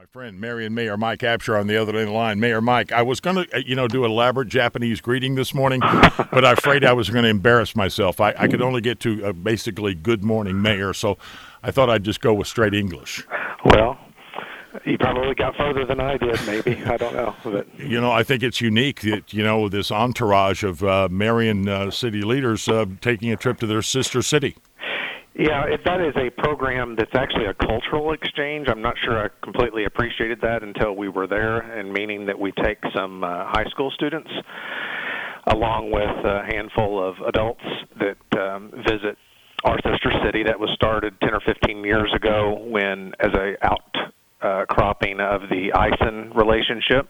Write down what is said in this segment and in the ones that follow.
friend, Marion Mayor Mike Abshar on the other end of the line. Mayor Mike, I was going to, do an elaborate Japanese greeting this morning, but I'm afraid I was going to embarrass myself. I could only get to basically good morning, Mayor, so I thought I'd just go with straight English. Well, you probably got further than I did, maybe. I don't know. But I think it's unique that, this entourage of Marion city leaders taking a trip to their sister city. Yeah, that is a program that's actually a cultural exchange. I'm not sure I completely appreciated that until we were there, and meaning that we take some high school students along with a handful of adults that visit our sister city. That was started 10 or 15 years ago when, as a outcropping of the ISON relationship.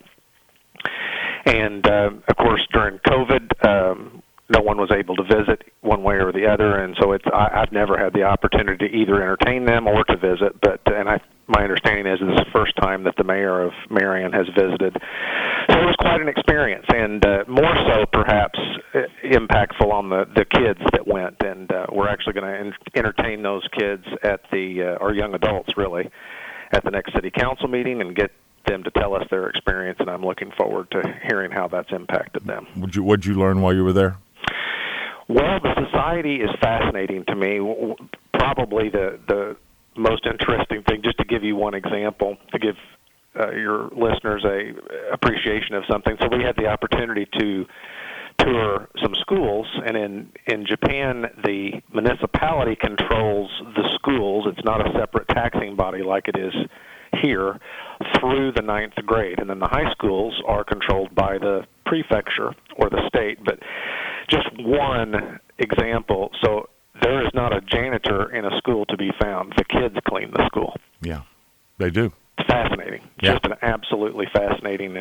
And, of course, during COVID, no one was able to visit one way or the other, and so I've never had the opportunity to either entertain them or to visit. My understanding is this is the first time that the mayor of Marion has visited. So it was quite an experience, and more so perhaps impactful on the kids that went. And we're actually going to entertain those kids at or young adults really, at the next city council meeting and get them to tell us their experience. And I'm looking forward to hearing how that's impacted them. What'd you learn while you were there? Well, the society is fascinating to me. Probably the most interesting thing, just to give you one example, to give your listeners a appreciation of something. So we had the opportunity to tour some schools, and in Japan, the municipality controls the schools. It's not a separate taxing body like it is here through the 9th grade, and then the high schools are controlled by the prefecture or the state. But just one example, so there is not a janitor in a school to be found. The kids clean the school. Yeah, they do. It's fascinating. Yeah. Just an absolutely fascinating,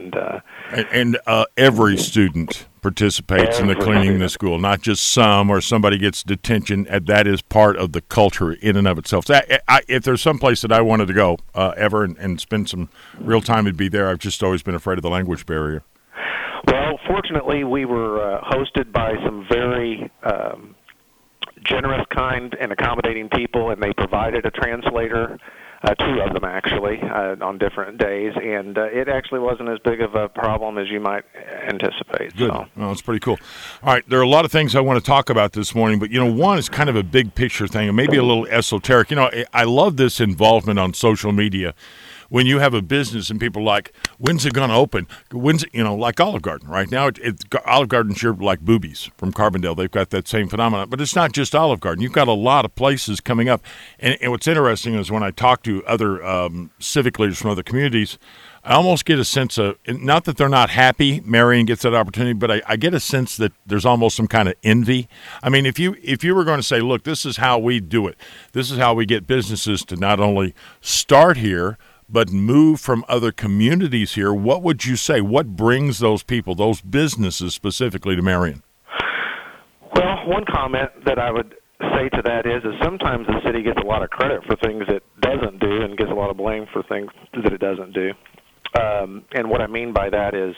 and every student participates in the cleaning of the school, not just some or somebody gets detention. That is part of the culture in and of itself. So if there's some place that I wanted to go ever and spend some real time, it'd be there. I've just always been afraid of the language barrier. Well, fortunately, we were hosted by some very generous, kind, and accommodating people, and they provided a translator, two of them actually, on different days, and it actually wasn't as big of a problem as you might anticipate. Good. So. Well, it's pretty cool. All right, there are a lot of things I want to talk about this morning, but, one is kind of a big picture thing, and maybe a little esoteric. I love this involvement on social media. When you have a business and people are like, when's it going to open? When's it, like Olive Garden. Right now, Olive Garden's here like Boobies from Carbondale. They've got that same phenomenon. But it's not just Olive Garden. You've got a lot of places coming up. And what's interesting is when I talk to other civic leaders from other communities, I almost get a sense of, not that they're not happy Marion gets that opportunity, but I get a sense that there's almost some kind of envy. I mean, if you were going to say, look, this is how we do it. This is how we get businesses to not only start here, but move from other communities here, what would you say? What brings those people, those businesses specifically to Marion? Well, one comment that I would say to that is sometimes the city gets a lot of credit for things it doesn't do and gets a lot of blame for things that it doesn't do. And what I mean by that is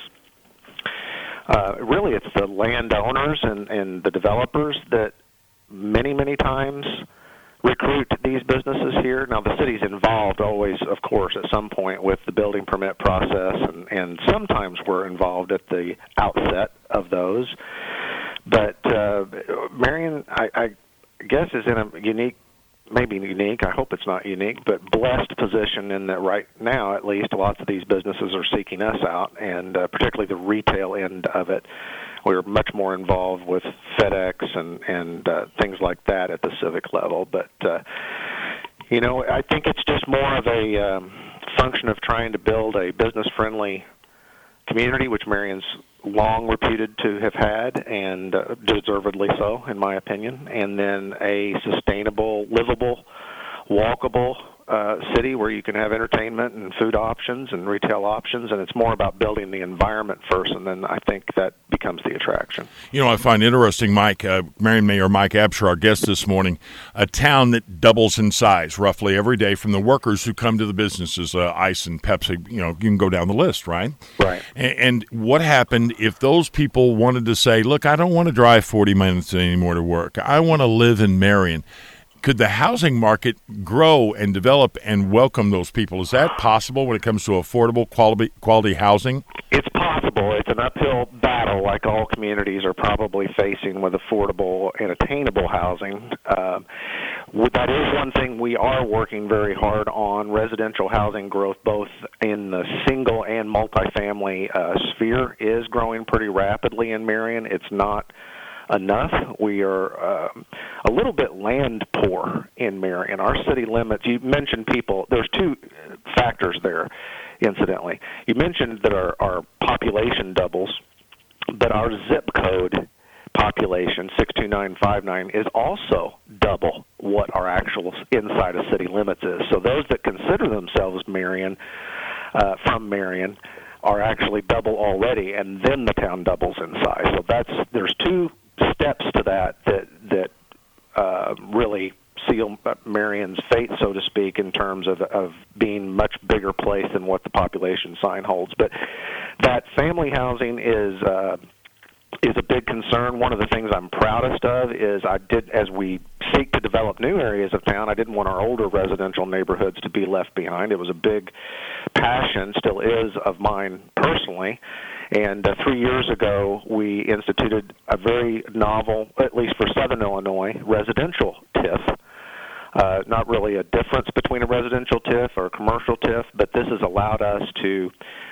really it's the landowners and the developers that many, many times recruit these businesses here. Now, the city's involved always, of course, at some point with the building permit process, and sometimes we're involved at the outset of those. But Marion, I guess, is in a I hope it's not unique, but blessed position in that right now, at least, lots of these businesses are seeking us out, and particularly the retail end of it. We're much more involved with FedEx and things like that at the civic level. But, I think it's just more of a function of trying to build a business-friendly community, which Marion's long reputed to have had, and deservedly so, in my opinion, and then a sustainable, livable, walkable city where you can have entertainment and food options and retail options, and it's more about building the environment first, and then I think that becomes the attraction. I find interesting, Mike, Marion Mayor Mike Abshar, our guest this morning, a town that doubles in size roughly every day from the workers who come to the businesses, ICE and Pepsi, you can go down the list, right? Right. And what happened if those people wanted to say, look, I don't want to drive 40 minutes anymore to work. I want to live in Marion. Could the housing market grow and develop and welcome those people? Is that possible when it comes to affordable quality housing? It's possible. It's an uphill battle, like all communities are probably facing with affordable and attainable housing. That is one thing we are working very hard on, residential housing growth, both in the single and multifamily sphere, is growing pretty rapidly in Marion. It's not enough. We are a little bit land poor in Marion. Our city limits, you mentioned people, there's two factors there, incidentally. You mentioned that our population doubles, but our zip code population, 62959, is also double what our actual inside of city limits is. So those that consider themselves Marion, from Marion, are actually double already, and then the town doubles in size. So there's two steps to that really seal Marion's fate, so to speak, in terms of being much bigger place than what the population sign holds. But that family housing is a big concern. One of the things I'm proudest of is as we seek to develop new areas of town, I didn't want our older residential neighborhoods to be left behind. It was a big passion, still is, of mine personally. And 3 years ago, we instituted a very novel, at least for Southern Illinois, residential TIF. Not really a difference between a residential TIF or a commercial TIF, but this has allowed us to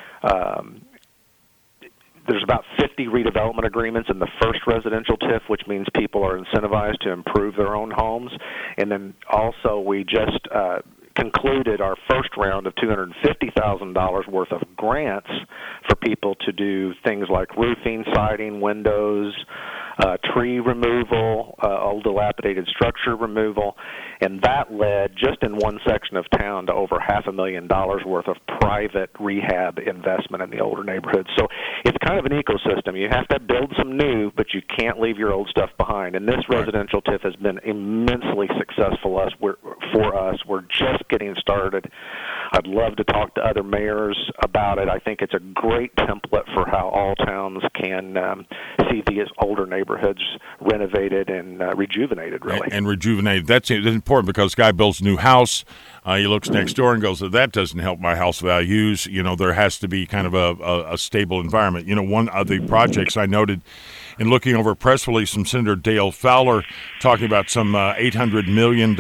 there's about 50 redevelopment agreements in the first residential TIF, which means people are incentivized to improve their own homes. And then also we just concluded our first round of $250,000 worth of grants for people to do things like roofing, siding, windows, tree removal, old dilapidated structure removal, and that led just in one section of town to over $500,000 worth of private rehab investment in the older neighborhoods. So it's kind of an ecosystem. You have to build some new, but you can't leave your old stuff behind. And this residential TIF has been immensely successful for us. We're just getting started. I'd love to talk to other mayors about it. I think it's a great template for how all towns can see these older neighborhoods renovated and rejuvenated, really. And rejuvenated. That's important because the guy builds a new house. He looks next door and goes, that doesn't help my house values. There has to be kind of a stable environment. One of the projects I noted in looking over a press release from Senator Dale Fowler talking about some $800 million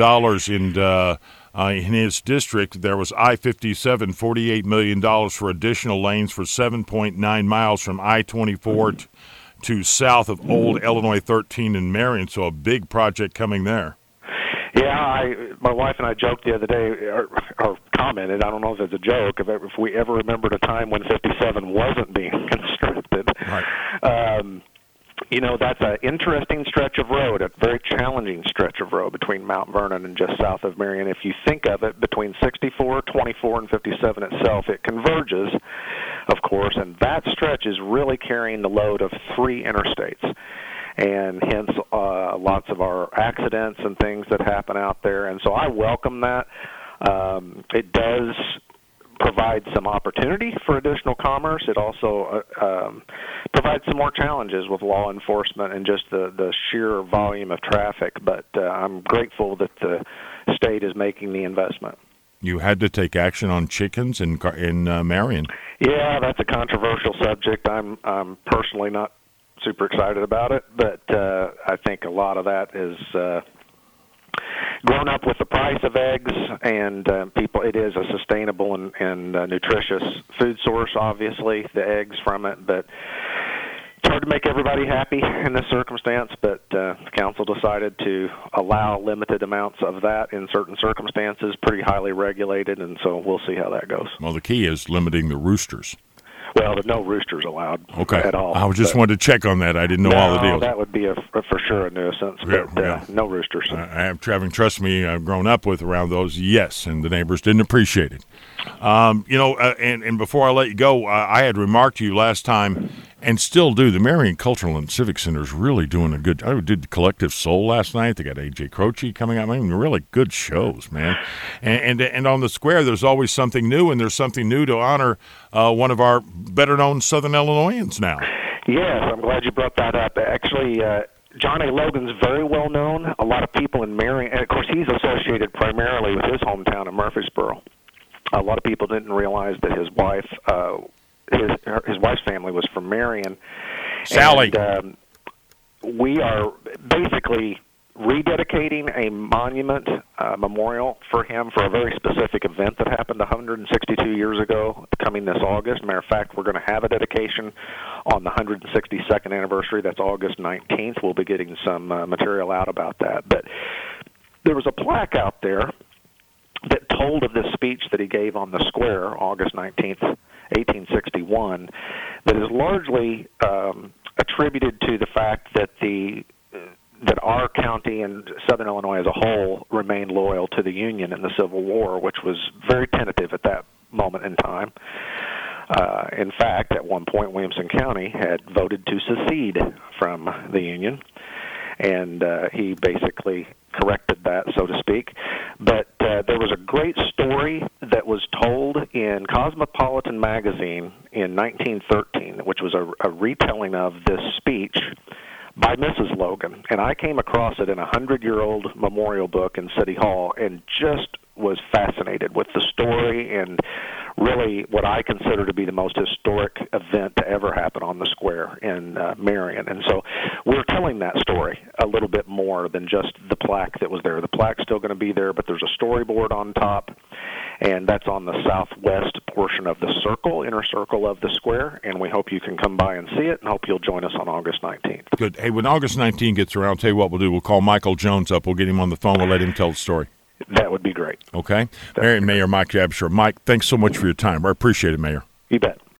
in his district. There was I-57, $48 million for additional lanes for 7.9 miles from I-24 to south of Old Illinois 13 in Marion, so a big project coming there. Yeah, my wife and I joked the other day, or commented, I don't know if it's a joke, if we ever remembered a time when 57 wasn't being constructed. Right. That's an interesting stretch of road, a very challenging stretch of road between Mount Vernon and just south of Marion. If you think of it, between 64, 24, and 57 itself, it converges, of course, and that stretch is really carrying the load of three interstates. And hence lots of our accidents and things that happen out there. And so I welcome that. It does provide some opportunity for additional commerce. It also provides some more challenges with law enforcement and just the sheer volume of traffic. But I'm grateful that the state is making the investment. You had to take action on chickens in Marion. Yeah, that's a controversial subject. I'm personally not super excited about it, but I think a lot of that is grown up with the price of eggs, and people. It is a sustainable and nutritious food source, obviously, the eggs from it, but it's hard to make everybody happy in this circumstance, but the council decided to allow limited amounts of that in certain circumstances, pretty highly regulated, and so we'll see how that goes. Well, the key is limiting the roosters. Well, there's no roosters allowed at all. I just wanted to check on that. I didn't know all the deals. That would be for sure a nuisance, but no roosters. I have, trust me, I've grown up with around those, yes, and the neighbors didn't appreciate it. And before I let you go, I had remarked to you last time, and still do, the Marion Cultural and Civic Center is really doing a good. I did Collective Soul last night. They got A.J. Croce coming out. Really good shows, man. And on the square, there's always something new, and there's something new to honor one of our better-known Southern Illinoisans now. Yes, I'm glad you brought that up. Actually, John A. Logan's very well known. A lot of people in Marion, and of course he's associated primarily with his hometown of Murfreesboro. A lot of people didn't realize that his wife's family was from Marion. Sally. And, we are basically rededicating a monument, memorial for him for a very specific event that happened 162 years ago, coming this August. Matter of fact, we're going to have a dedication on the 162nd anniversary. That's August 19th. We'll be getting some material out about that. But there was a plaque out there that told of this speech that he gave on the square, August 19th, 1861, that is largely attributed to the fact that that our county and Southern Illinois as a whole remained loyal to the Union in the Civil War, which was very tentative at that moment in time. In fact, at one point, Williamson County had voted to secede from the Union, and he basically corrected that, so to speak. But there was a great story that was told in Cosmopolitan magazine in 1913, which was a retelling of this speech by Mrs. Logan, and I came across it in a 100-year-old memorial book in City Hall and just was fascinated with the story and really what I consider to be the most historic event to ever happen on the square in Marion. And so we're telling that story a little bit more than just the plaque that was there. The plaque's still going to be there, but there's a storyboard on top, and that's on the southwest portion of the circle, inner circle of the square, and we hope you can come by and see it, and hope you'll join us on August 19th. Good. Hey, when August 19th gets around, I'll tell you what we'll do. We'll call Michael Jones up. We'll get him on the phone. We'll let him tell the story. That would be great. Okay. Mayor Mike Jabshur. Mike, thanks so much for your time. I appreciate it, Mayor. You bet.